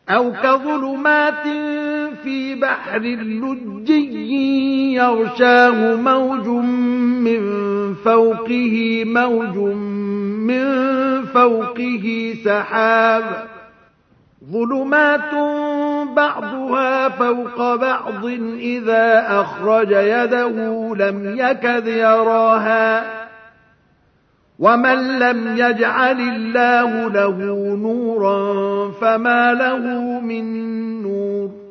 أو كظلمات في بحر لجي يغشاه موج من فوقه موج من فوقه سحاب ظلمات بعضها فوق بعض إذا أخرج يده لم يكد يراها ومن لم يجعل الله له نورا فما له من نور